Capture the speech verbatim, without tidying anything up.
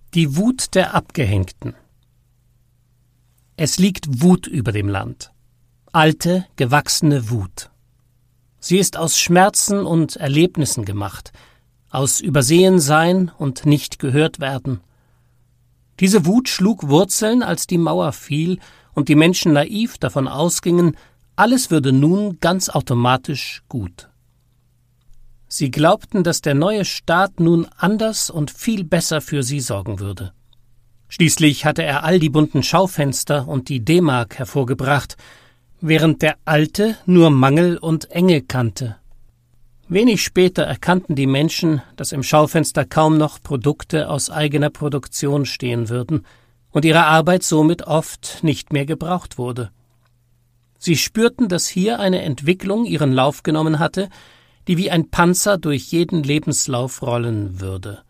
Die Wut der Abgehängten. Es liegt Wut über dem Land. Alte, gewachsene Wut. Sie ist aus Schmerzen und Erlebnissen gemacht, aus Übersehensein und nicht gehört werden. Diese Wut schlug Wurzeln, als die Mauer fiel und die Menschen naiv davon ausgingen, alles würde nun ganz automatisch gut. Sie glaubten, dass der neue Staat nun anders und viel besser für sie sorgen würde. Schließlich hatte er all die bunten Schaufenster und die D-Mark hervorgebracht, während der Alte nur Mangel und Enge kannte. Wenig später erkannten die Menschen, dass im Schaufenster kaum noch Produkte aus eigener Produktion stehen würden und ihre Arbeit somit oft nicht mehr gebraucht wurde. Sie spürten, dass hier eine Entwicklung ihren Lauf genommen hatte, die wie ein Panzer durch jeden Lebenslauf rollen würde.